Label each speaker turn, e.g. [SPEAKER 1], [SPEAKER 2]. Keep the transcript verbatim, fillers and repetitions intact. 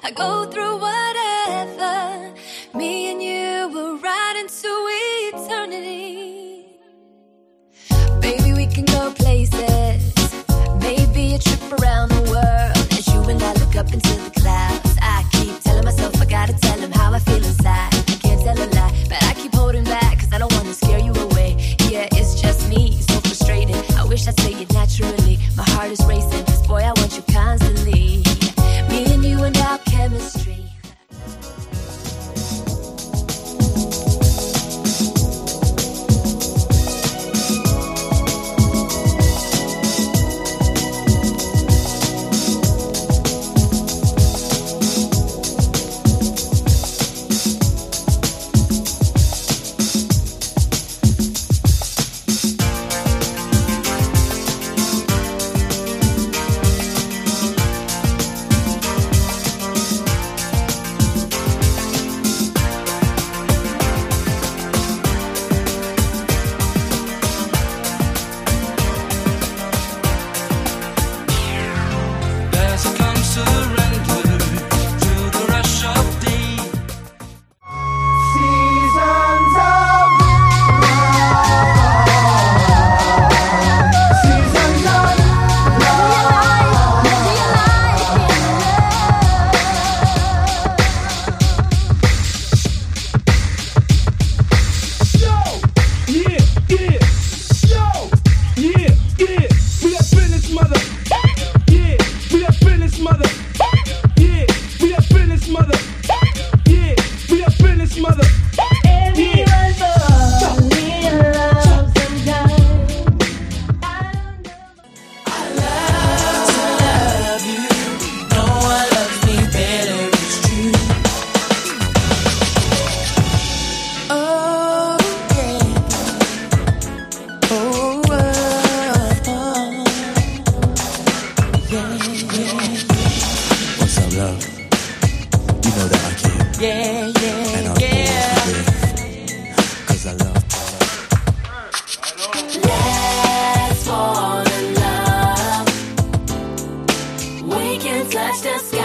[SPEAKER 1] I go through whatever. Me and you will ride into eternity. Baby, we can go places. Maybe a trip around the world. As you and I look up into the clouds, I keep telling myself I gotta tell him how I feel inside. I can't tell a lie, but I keep holding back, cause I don't wanna scare you away. Yeah, it's just me, so frustrated. I wish I'd say it naturally. My heart is racing, cause boy, I want you constantly. Me and you and our chemistry.
[SPEAKER 2] Touch the sky.